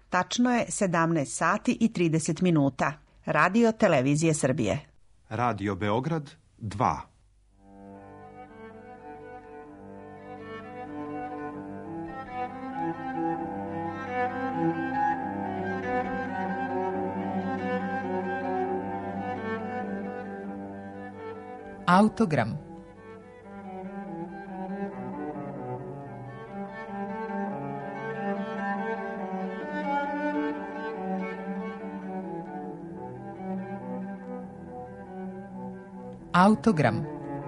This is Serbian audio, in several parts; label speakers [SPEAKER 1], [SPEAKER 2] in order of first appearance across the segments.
[SPEAKER 1] Tačno je 17 sati i 30 minuta. Radio Televizije Srbije.
[SPEAKER 2] Radio Beograd 2.
[SPEAKER 3] Autogram. Autogram.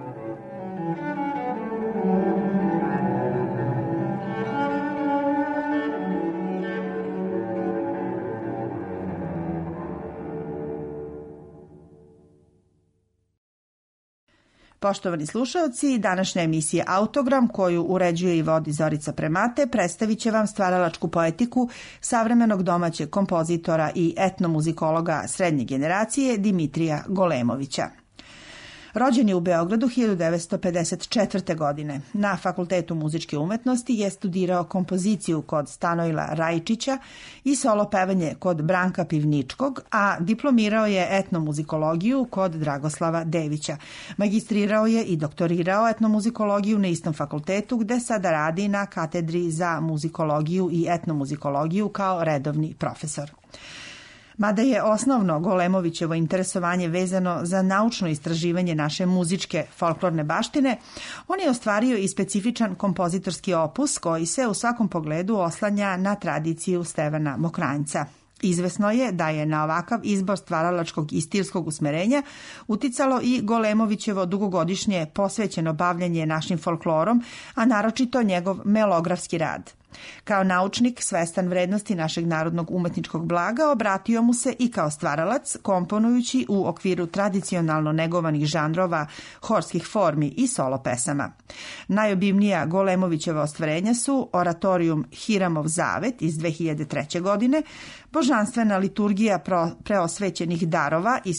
[SPEAKER 1] Poštovani slušaoci, današnja emisija Autogram, koju uređuje i vodi Zorica Premate, predstavit će vam stvaralačku poetiku savremenog domaćeg kompozitora i etnomuzikologa srednje generacije Dimitrija Golemovića. Rođen je u Beogradu 1954. godine. Na Fakultetu muzičke umetnosti je studirao kompoziciju kod Stanojla Rajčića i solo pevanje kod Branka Pivničkog, a diplomirao je etnomuzikologiju kod Dragoslava Devića. Magistrirao je i doktorirao etnomuzikologiju na istom fakultetu, gde sada radi na katedri za muzikologiju i etnomuzikologiju kao redovni profesor. Mada je osnovno Golemovićevo interesovanje vezano za naučno istraživanje naše muzičke folklorne baštine, on je ostvario i specifičan kompozitorski opus koji se u svakom pogledu oslanja na tradiciju Stevana Mokranjca. Izvesno je da je na ovakav izbor stvaralačkog i stilskog usmerenja uticalo i Golemovićevo dugogodišnje posvećeno bavljanje našim folklorom, a naročito njegov melografski rad. Kao naučnik, svestan vrednosti našeg narodnog umetničkog blaga, obratio mu se i kao stvaralac, komponujući u okviru tradicionalno negovanih žanrova horskih formi i solo pesama. Najobimnija Golemovićeva ostvarenja su Oratorijum Hiramov zavet iz 2003. godine, Božanstvena liturgija preosvećenih darova iz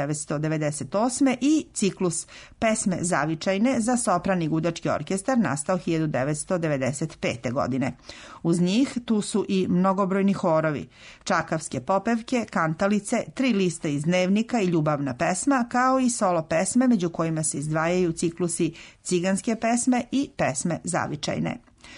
[SPEAKER 1] 1998. i ciklus Pesme zavičajne za sopran i gudački orkestar nastao 1995. godine. Uz njih tu su i mnogobrojni horovi, čakavske popevke, kantalice, 3 liste iz dnevnika i ljubavna pesma, kao i solo pesme među kojima se izdvajaju ciklusi ciganske pesme i pesme zavičajne.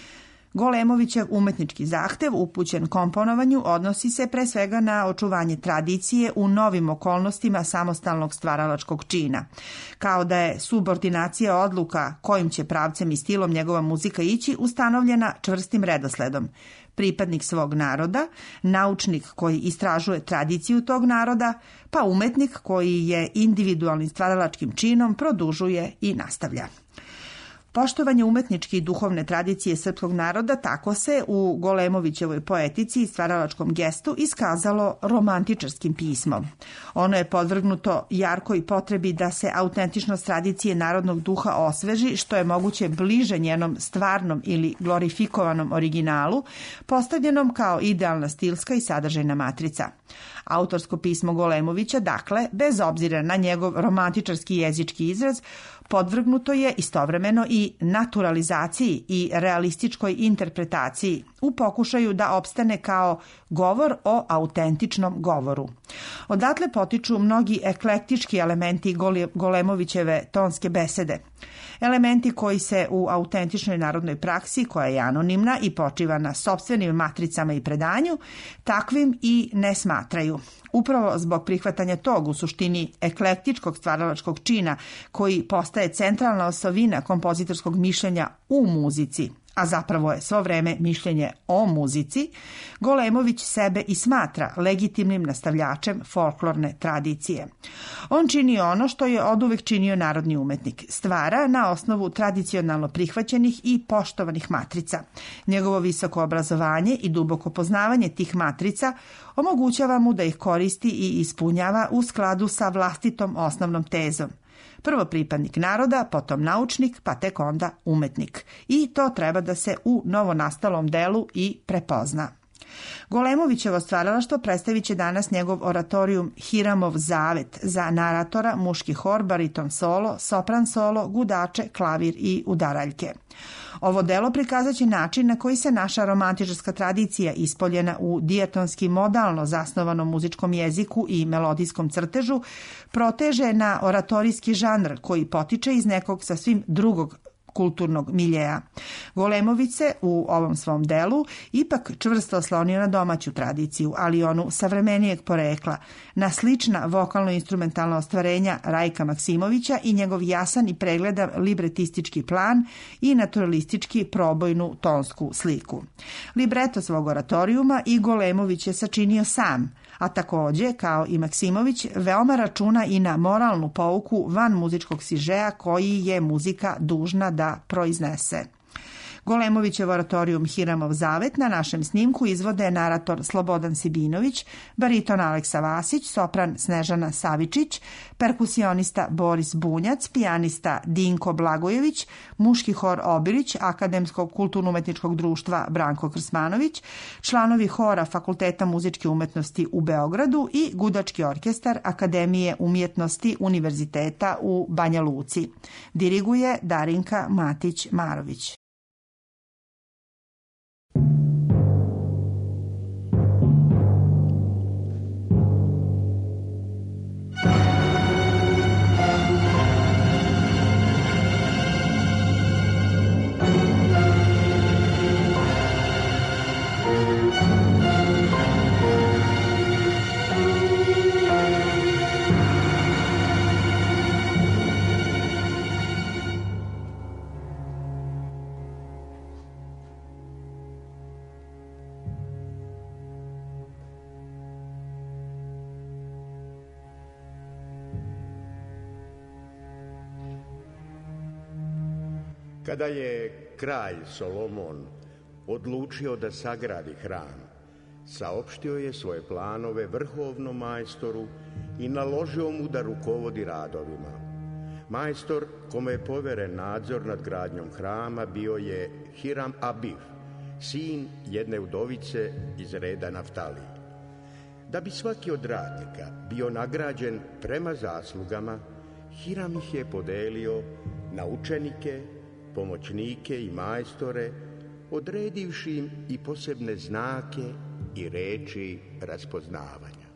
[SPEAKER 1] Golemovićev umetnički zahtev upućen komponovanju odnosi se pre svega na očuvanje tradicije u novim okolnostima samostalnog stvaralačkog čina, kao da je subordinacija odluka kojim će pravcem i stilom njegova muzika ići ustanovljena čvrstim redosledom. Pripadnik svog naroda, naučnik koji istražuje tradiciju tog naroda, pa umetnik koji je individualnim stvaralačkim činom produžuje i nastavlja. Poštovanje umetničke i duhovne tradicije srpskog naroda tako se u Golemovićevoj poetici i stvaralačkom gestu iskazalo romantičarskim pismom. Ono je podvrgnuto jarkoj potrebi da se autentičnost tradicije narodnog duha osveži što je moguće bliže njenom stvarnom ili glorifikovanom originalu, postavljenom kao idealna stilska i sadržajna matrica. Autorsko pismo Golemovića, dakle, bez obzira na njegov romantičarski jezički izraz, podvrgnuto je istovremeno i naturalizaciji i realističkoj interpretaciji u pokušaju da opstane kao govor o autentičnom govoru. Odatle potiču mnogi eklektički elementi Golemovićeve tonske besede. Elementi koji se u autentičnoj narodnoj praksi, koja je anonimna i počiva na sopstvenim matricama i predanju, takvim i ne smatraju. Upravo zbog prihvatanja tog u suštini eklektičkog stvaralačkog čina koji postaje centralna osovina kompozitorskog mišljenja u muzici, a zapravo je svo vreme mišljenje o muzici, Golemović sebe i smatra legitimnim nastavljačem folklorne tradicije. On čini ono što je oduvek činio narodni umetnik, stvara na osnovu tradicionalno prihvaćenih i poštovanih matrica. Njegovo visoko obrazovanje i duboko poznavanje tih matrica omogućava mu da ih koristi i ispunjava u skladu sa vlastitom osnovnom tezom. Prvo pripadnik naroda, potom naučnik, pa tek onda umetnik. I to treba da se u novonastalom delu i prepozna. Golemovićevo stvaralaštvo predstavit će danas njegov oratorijum Hiramov zavet za naratora, muški hor, bariton solo, sopran solo, gudače, klavir i udaraljke. Ovo delo prikazat će način na koji se naša romantičarska tradicija ispoljena u dijatonski modalno zasnovanom muzičkom jeziku i melodijskom crtežu proteže na oratorijski žanr koji potiče iz nekog sasvim drugog kulturnog miljeja. Golemović se u ovom svom delu ipak čvrsto oslonio na domaću tradiciju, ali onu savremenijeg porekla, na slična vokalno-instrumentalna ostvarenja Rajka Maksimovića i njegov jasan i pregledan libretistički plan i naturalistički probojnu tonsku sliku. Libreto svog oratorijuma i Golemović je sačinio sam, a takođe, kao i Maksimović, veoma računa i na moralnu pouku van muzičkog sižeja koji je muzika dužna da proiznese. Golemovićev oratorijum Hiramov zavet na našem snimku izvode narator Slobodan Sibinović, bariton Aleksa Vasić, sopran Snežana Savičić, perkusionista Boris Bunjac, pijanista Dinko Blagojević, muški hor Obilić, Akademskog kulturno-umetničkog društva Branko Krsmanović, članovi hora Fakulteta muzičke umetnosti u Beogradu i gudački orkestar Akademije umjetnosti Univerziteta u Banja Luci. Diriguje Darinka Matić-Marović.
[SPEAKER 4] Kada je kralj Solomon odlučio da sagradi hram, saopštio je svoje planove vrhovnom majstoru i naložio mu da rukovodi radovima. Majstor kome je poveren nadzor nad gradnjom hrama bio je Hiram Abif, sin jedne udovice iz reda Naftali. Da bi svaki od radnika bio nagrađen prema zaslugama, Hiram ih je podelio na učenike, pomoćnike i majstore, odredivši im i posebne znake i reči raspoznavanja.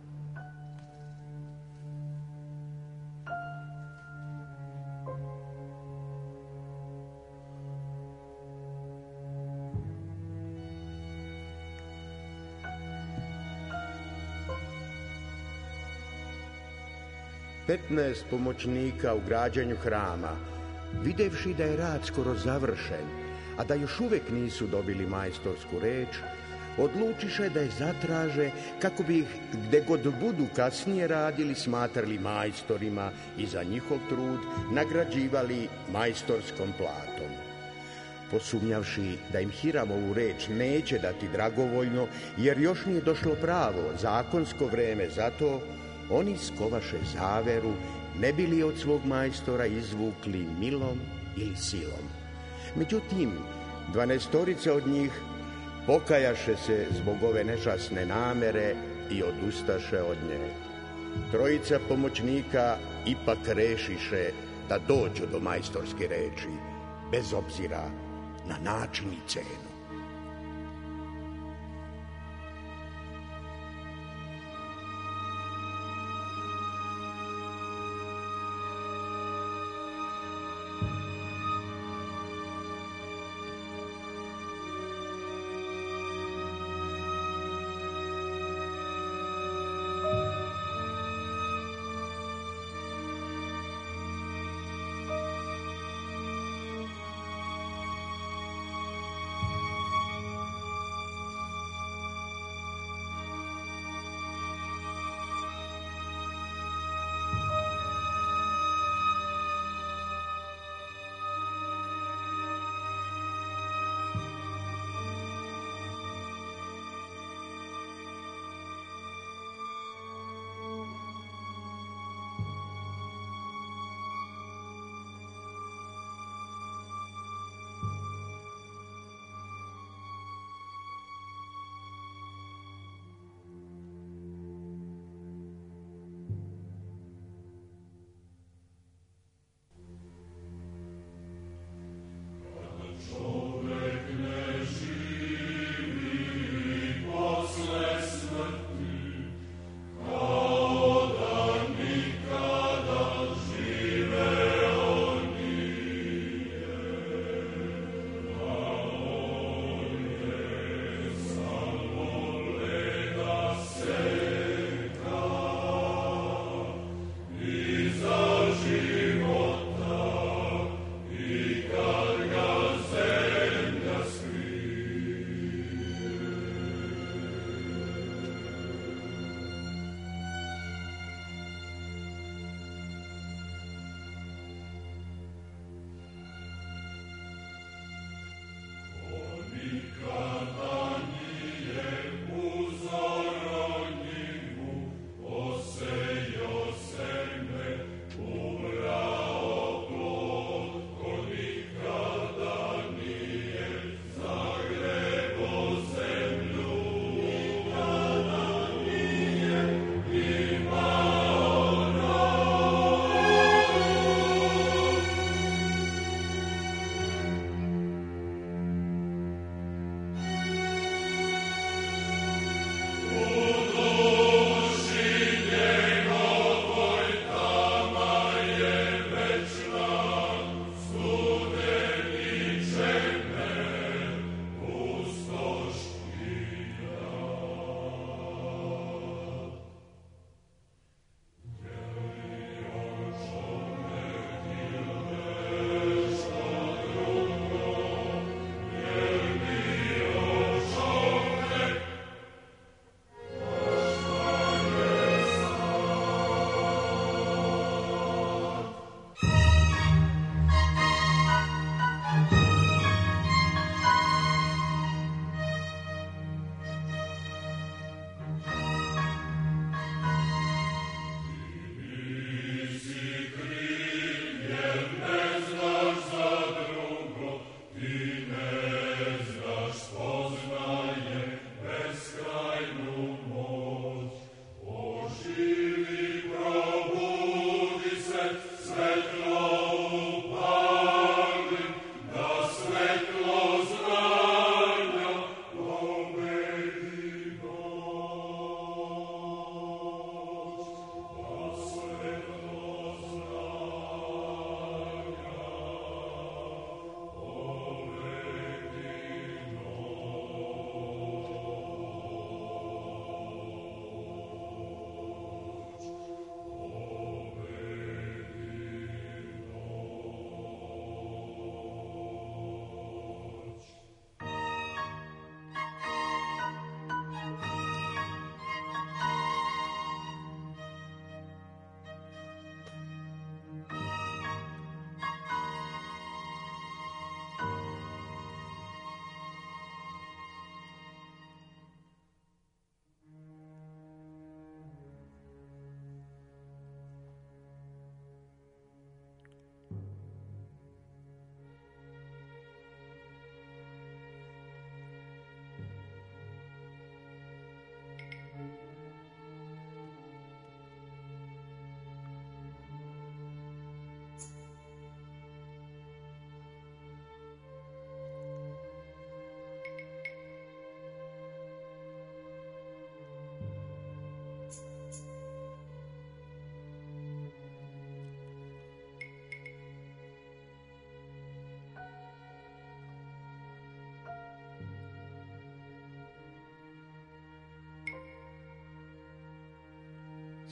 [SPEAKER 4] Petnaest pomoćnika u građenju hrama, videvši da je rad skoro završen, a da još uvek nisu dobili majstorsku reč, odlučiše da je zatraže kako bi ih, gde god budu kasnije radili, smatrali majstorima i za njihov trud nagrađivali majstorskom platom. Posumnjavši da im Hiramovu reč neće dati dragovoljno, jer još nije došlo pravo zakonsko vreme za to, oni skovaše zaveru, ne bili od svog majstora izvukli milom ili silom. Međutim, 12 od njih pokajaše se zbog ove nečasne namere i odustaše od nje. 3 pomoćnika ipak rešiše da dođu do majstorske reči, bez obzira na način i cenu.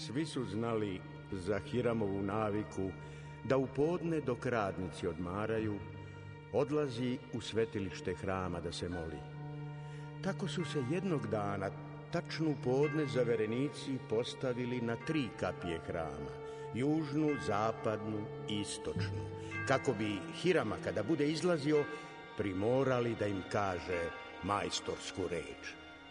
[SPEAKER 4] Svi su znali za Hiramovu naviku da u podne dok radnici odmaraju, odlazi u svetilište hrama da se moli. Tako su se jednog dana, tačno u podne, zaverenici postavili na 3 kapije hrama, južnu, zapadnu i istočnu, kako bi Hirama, kada bude izlazio, primorali da im kaže majstorsku reč.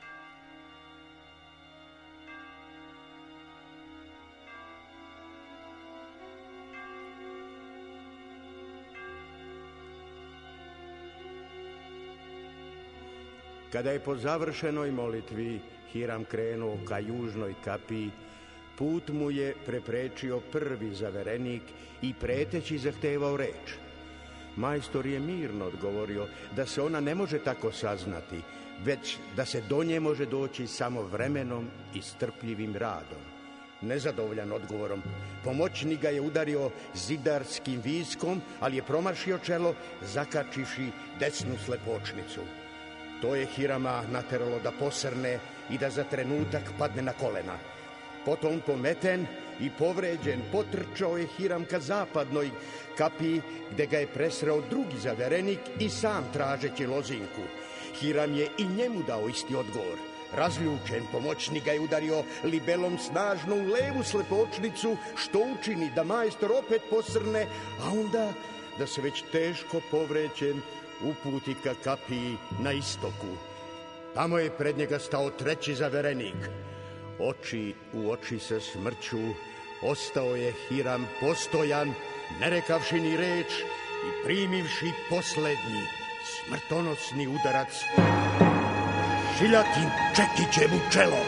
[SPEAKER 4] Kada je po završenoj molitvi Hiram krenuo ka južnoj kapiji, put mu je preprečio prvi zaverenik i preteći zahtevao reč. Majstor je mirno odgovorio da se ona ne može tako saznati, već da se do nje može doći samo vremenom i strpljivim radom. Nezadovoljan odgovorom, pomoćnik ga je udario zidarskim viskom, ali je promašio čelo, zakačivši desnu slepočnicu. To je Hirama nateralo da posrne i da za trenutak padne na kolena. Potom pometen i povređen potrčao je Hiram ka zapadnoj kapiji, gde ga je presreo drugi zaverenik i sam tražeći lozinku. Hiram je i njemu dao isti odgovor. Razljučen pomoćnik ga je udario libelom snažno u levu slepočnicu, što učini da majstor opet posrne, a onda da se već teško povređen uputi ka kapiji na istoku. Tamo je pred njega stao treći zaverenik. Oči u oči sa smrću ostao je Hiram postojan, ne rekavši ni reč i primivši poslednji smrtonosni udarac šiljatim čekićem u čelo.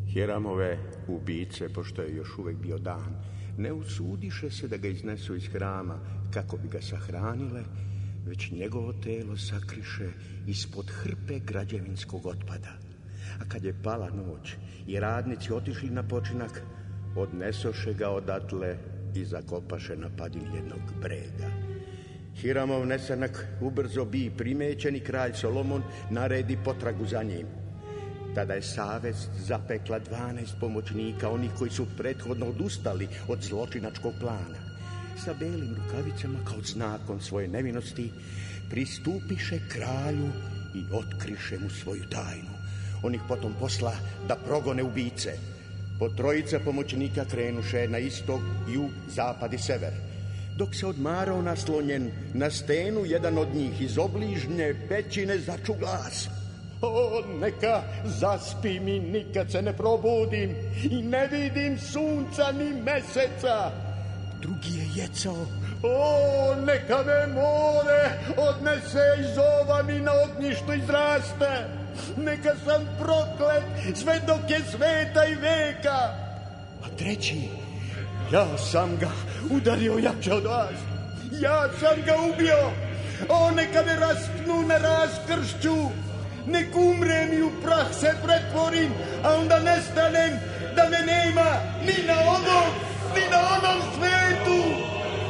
[SPEAKER 4] Hiramove ubice, pošto je još uvek bio dan, ne usudiše se da ga iznesu iz hrama kako bi ga sahranile, već njegovo telo sakriše ispod hrpe građevinskog otpada. A kad je pala noć i radnici otišli na počinak, odnesoše ga odatle i zakopaše na padini jednog brega. Hiramov nesanak ubrzo bi primećen i kralj Solomon naredi potragu za njim. Tada je savest zapekla 12 pomoćnika, onih koji su prethodno odustali od zločinačkog plana. Sa belim rukavicama, kao znakom svoje nevinosti, pristupiše kralju i otkriše mu svoju tajnu. On ih potom posla da progone ubice. Po trojica pomoćnika krenuše na istok, jug, zapad i sever. Dok se odmarao naslonjen na stenu, jedan od njih iz obližnje pećine začu glas. O, neka zaspi mi, nikad se ne probudim i ne vidim sunca ni meseca. Drugi je jecao. O, neka me more odnese iz ovan i na ognjištu izraste. Neka sam proklet sve dok je sveta i veka. A treći, ja sam ga udario jače od vas. Ja sam ga ubio. O, neka me raspnu na raskršću. Nek umrem i u prah se pretvorim, a onda nestanem da me nema ni na onom svetu.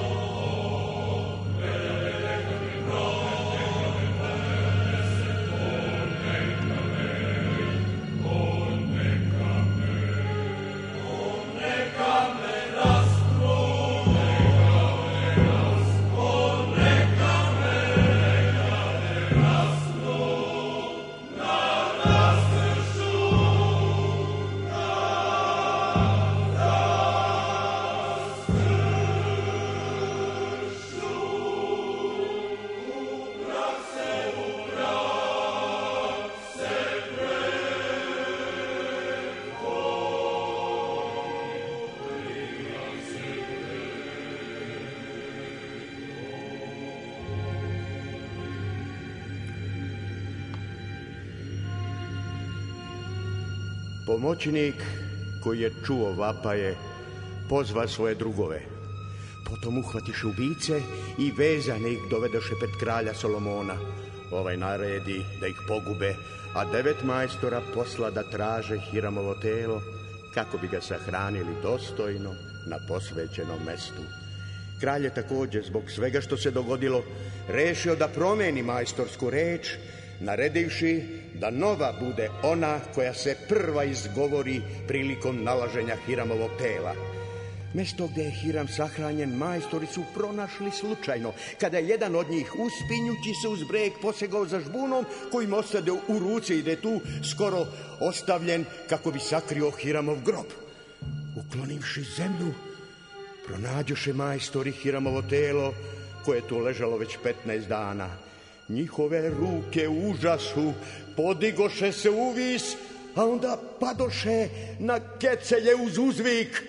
[SPEAKER 4] Pomoćnik koji je čuo vapaje pozva svoje drugove. Potom uhvatiše ubice i vezane ih dovedoše pred kralja Solomona. Ovaj naredi da ih pogube, a 9 majstora posla da traže Hiramovo telo kako bi ga sahranili dostojno na posvećenom mestu. Kralj je također zbog svega što se dogodilo rešio da promeni majstorsku reč, naredivši da nova bude ona koja se prva izgovori prilikom nalaženja Hiramovog tela. Mesto gde je Hiram sahranjen majstori su pronašli slučajno, kada je jedan od njih, uspinjući se uz breg, posegao za žbunom kojim ostade u ruci i da je tu skoro ostavljen kako bi sakrio Hiramov grob. Uklonivši zemlju, pronađoše majstori Hiramovo telo koje je tu ležalo već 15 dana. Njihove ruke u užasu podigoše se uvis, a onda padoše na kecelje uz uzvik.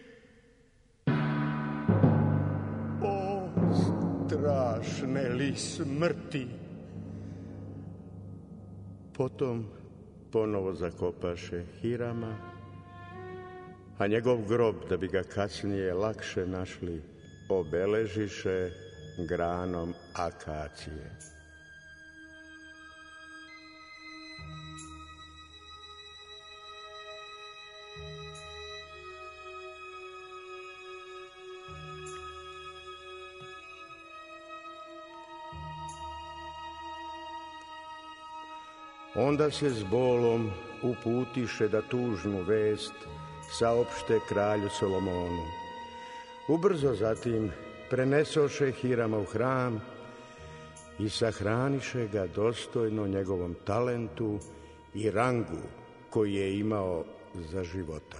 [SPEAKER 4] O, strašne li smrti! Potom ponovo zakopaše Hirama, a njegov grob, da bi ga kasnije lakše našli, obeležiše granom akacije. Onda se s bolom uputiše da tužnu vest saopšte kralju Solomonu. Ubrzo zatim prenesoše Hirama u hram i sahraniše ga dostojno njegovom talentu i rangu koji je imao za života.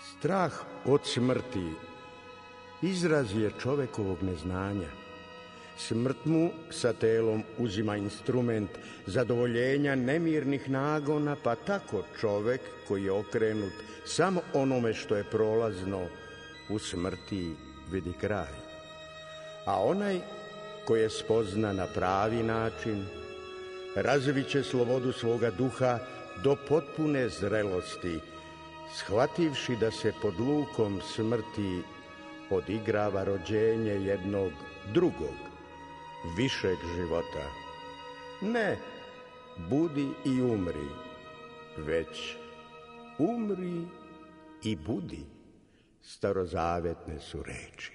[SPEAKER 4] Strah od smrti izraz je čovekovog neznanja. Smrt mu sa telom uzima instrument zadovoljenja nemirnih nagona, pa tako čovek koji je okrenut samo onome što je prolazno u smrti vidi kraj. A onaj koji je spozna na pravi način razviće slobodu svoga duha do potpune zrelosti, shvativši da se pod lukom smrti odigrava rođenje jednog drugog, višeg života. Ne budi i umri, već umri i budi, starozavetne su reči.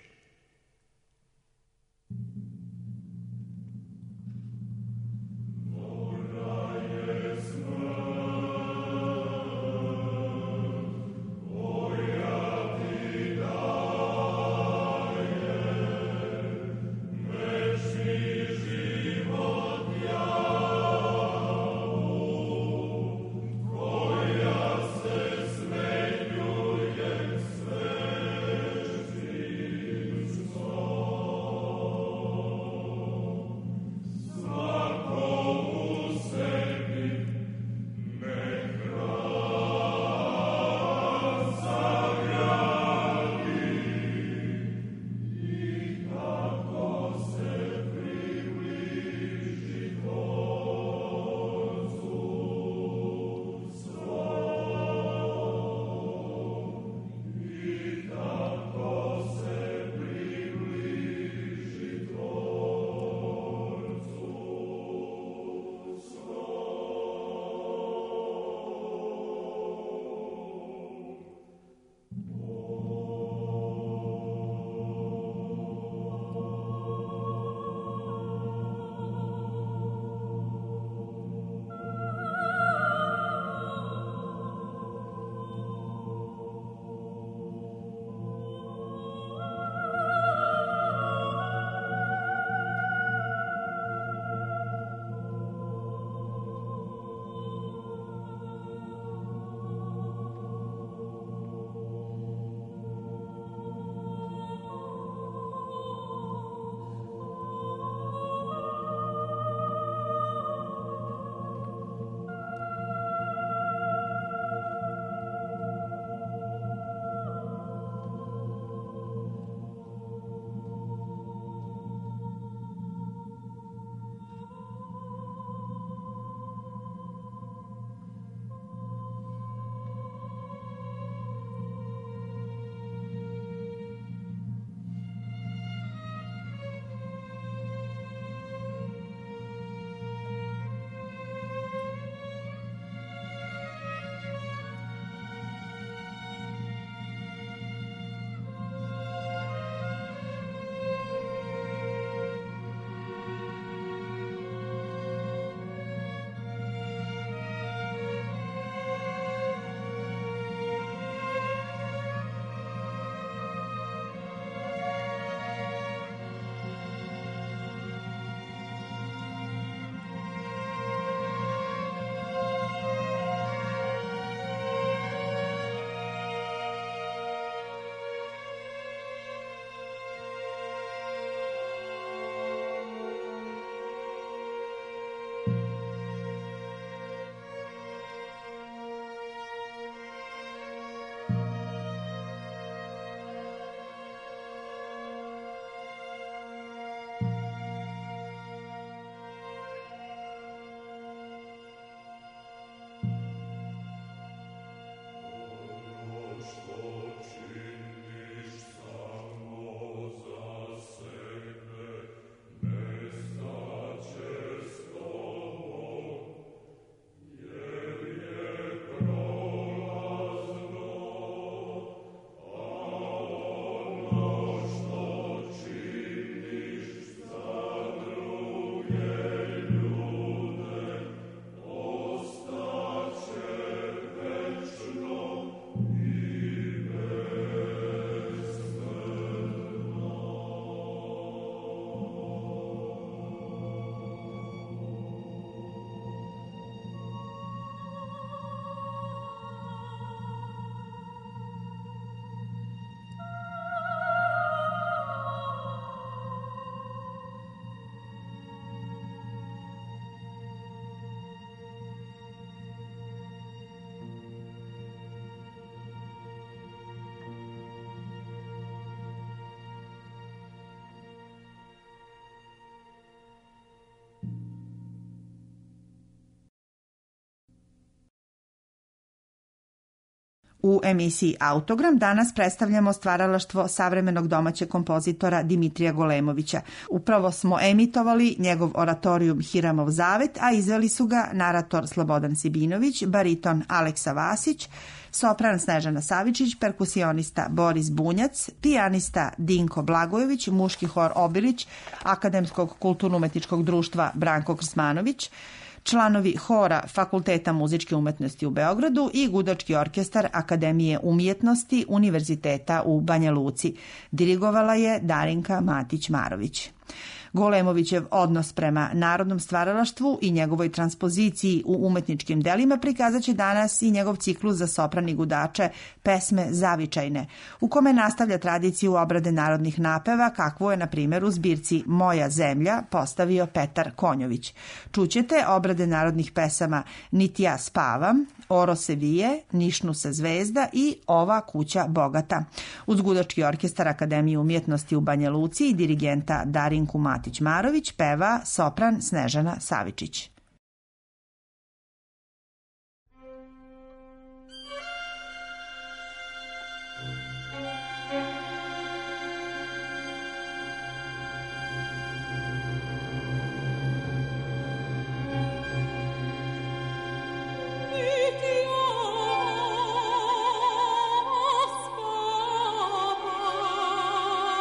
[SPEAKER 1] U emisiji Autogram danas predstavljamo stvaralaštvo savremenog domaćeg kompozitora Dimitrija Golemovića. Upravo smo emitovali njegov oratorijum Hiramov zavet, a izveli su ga narator Slobodan Sibinović, bariton Aleksa Vasić, sopran Snežana Savičić, perkusionista Boris Bunjac, pijanista Dinko Blagojević, muški hor Obilić, Akademskog kulturno-umetničkog društva Branko Krsmanović, članovi hora Fakulteta muzičke umetnosti u Beogradu i gudački orkestar Akademije umjetnosti Univerziteta u Banja Luci. Dirigovala je Darinka Matić-Marović. Golemovićev odnos prema narodnom stvaralaštvu i njegovoj transpoziciji u umetničkim delima prikazat će danas i njegov ciklus za sopran i gudače Pesme zavičajne, u kome nastavlja tradiciju obrade narodnih napeva, kakvu je, na primjer, u zbirci Moja zemlja postavio Petar Konjović. Čućete obrade narodnih pesama Niti ja spavam, Oro se vije, Nišnu se zvezda i Ova kuća bogata. Uz gudački orkestar Akademije umjetnosti u Banja Luci i dirigenta Darinku Matić-Marović peva sopran Snežana Savičić.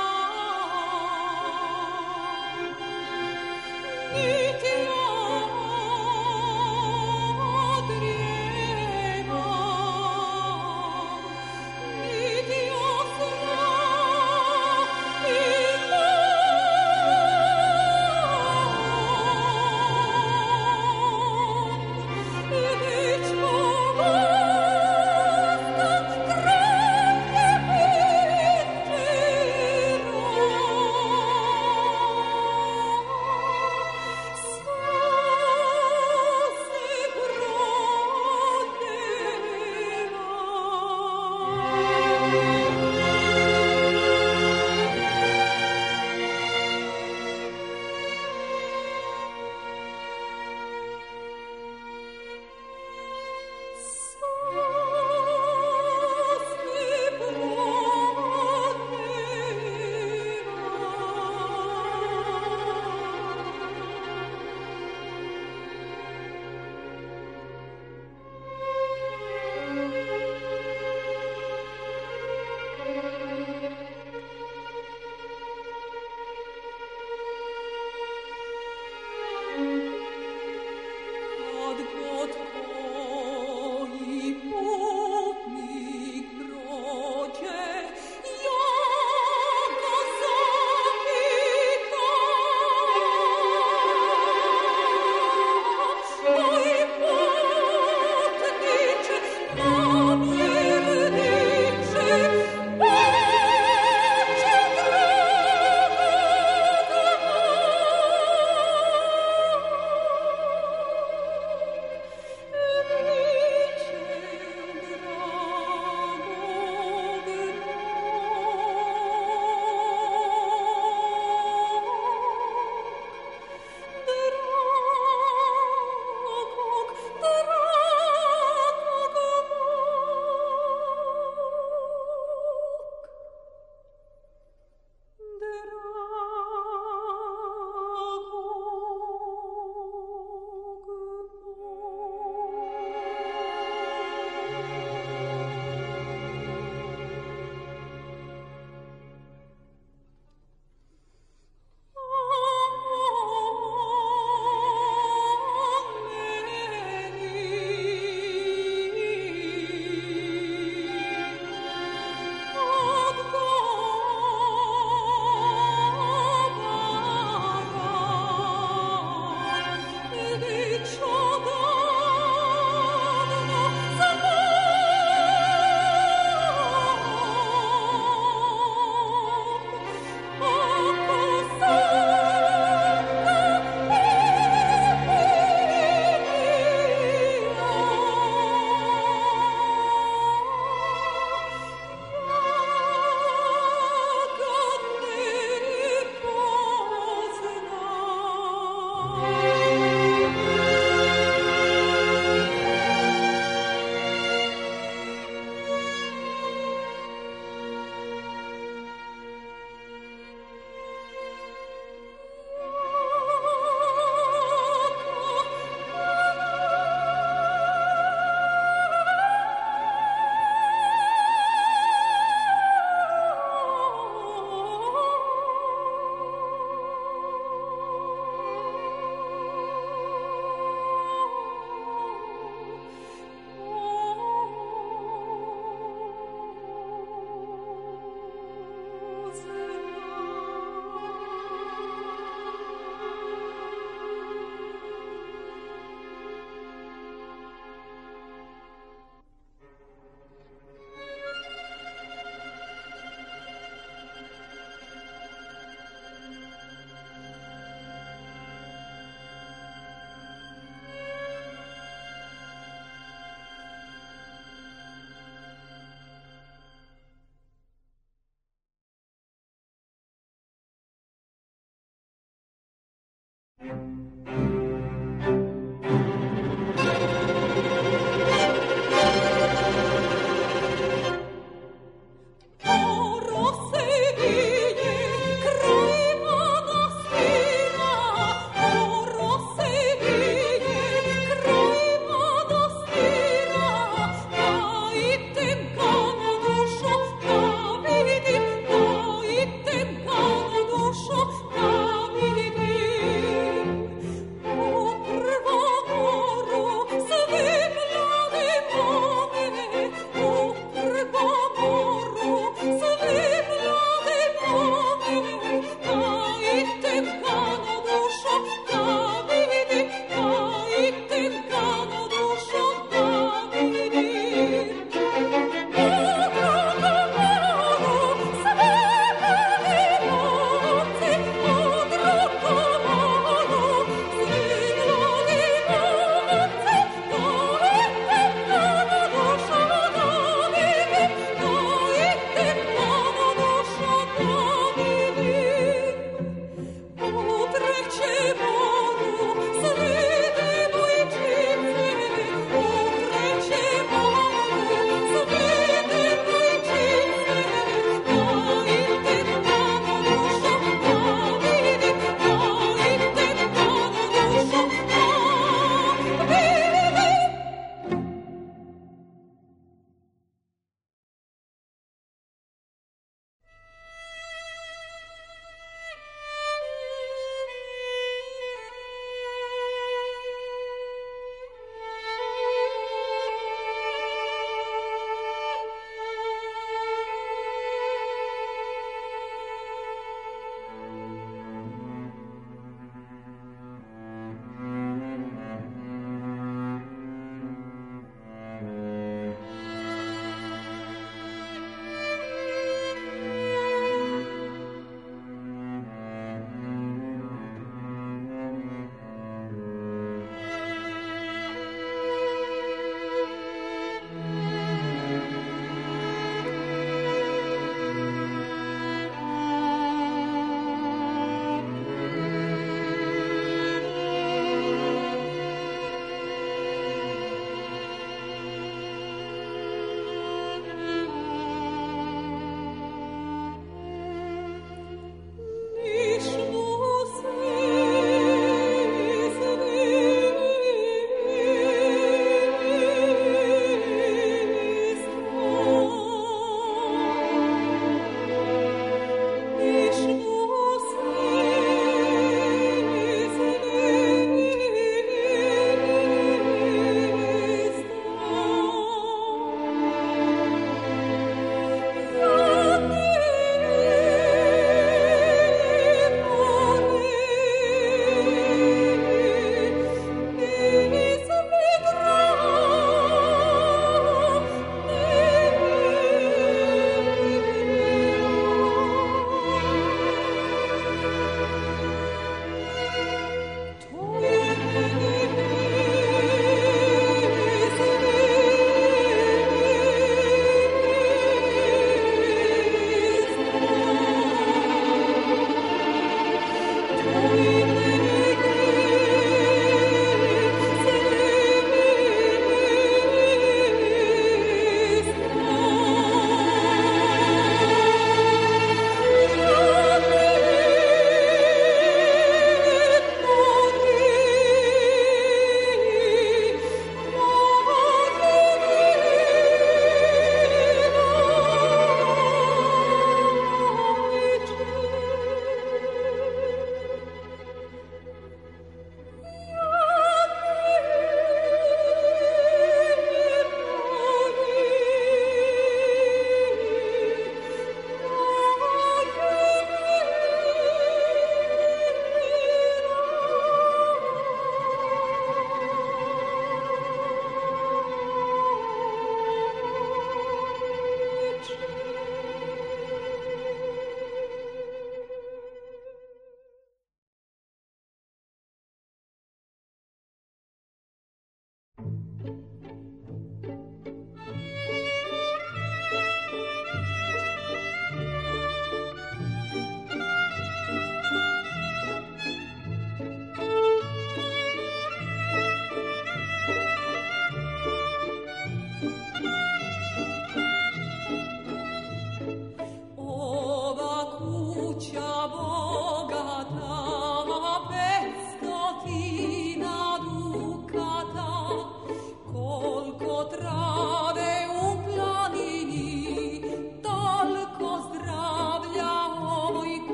[SPEAKER 5] Niti ja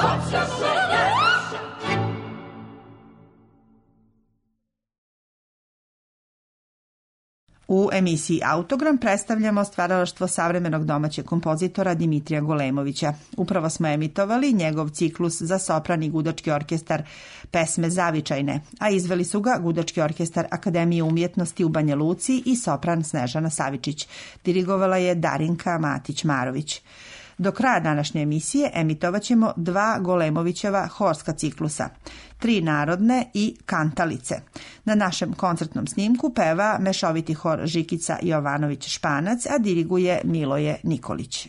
[SPEAKER 1] U emisiji Autogram predstavljamo stvaralaštvo savremenog domaćeg kompozitora Dimitrija Golemovića. Upravo smo emitovali njegov ciklus za sopran i gudački orkestar Pesme zavičajne, a izveli su ga Gudački orkestar Akademije umjetnosti u Banja Luci i sopran Snežana Savičić. Dirigovala je Darinka Matić-Marović. Do kraja današnje emisije emitovat ćemo 2 Golemovićeva horska ciklusa, 3 narodne i kantalice. Na našem koncertnom snimku peva mešoviti hor Žikica Jovanović-Španac, a diriguje Miloje Nikolić.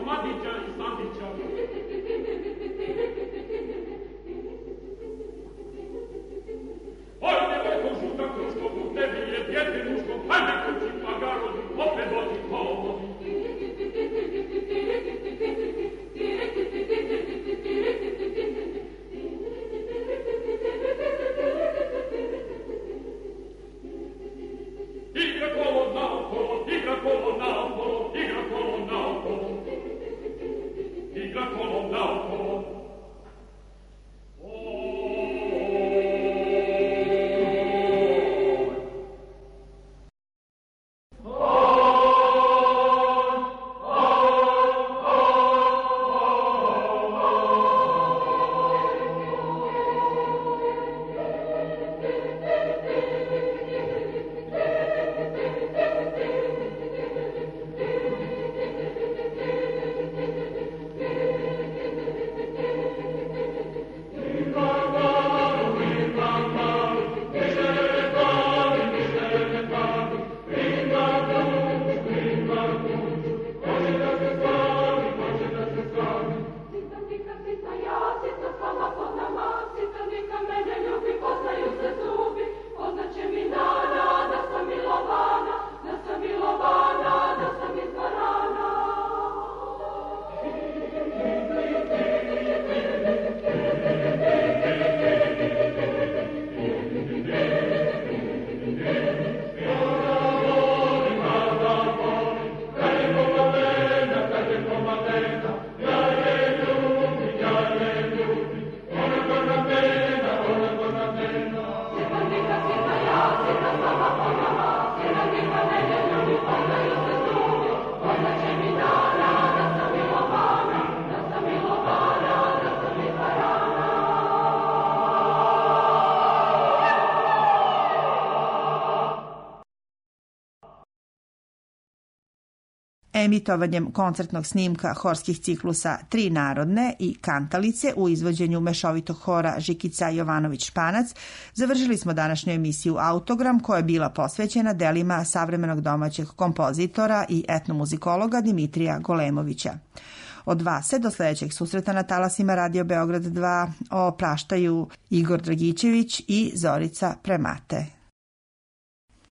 [SPEAKER 1] Emitovanjem koncertnog snimka horskih ciklusa Tri narodne i Kantalice u izvođenju mešovitog hora Žikica Jovanović-Španac završili smo današnju emisiju Autogram koja je bila posvećena delima savremenog domaćeg kompozitora i etnomuzikologa Dimitrija Golemovića. Od vas se do sledećeg susreta na talasima Radio Beograd 2 opraštaju Igor Dragičević i Zorica Premate.